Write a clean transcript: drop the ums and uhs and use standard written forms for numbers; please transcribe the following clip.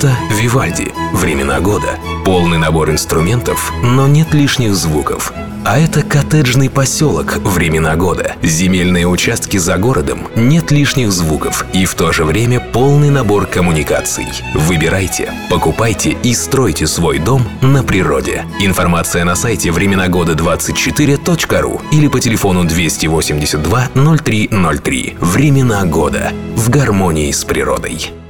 Это Вивальди «Времена года». Полный набор инструментов, но нет лишних звуков. А это коттеджный поселок «Времена года». Земельные участки за городом, нет лишних звуков и в то же время полный набор коммуникаций. Выбирайте, покупайте и стройте свой дом на природе. Информация на сайте временагода24.ру или по телефону 282 0303. «Времена года» в гармонии с природой.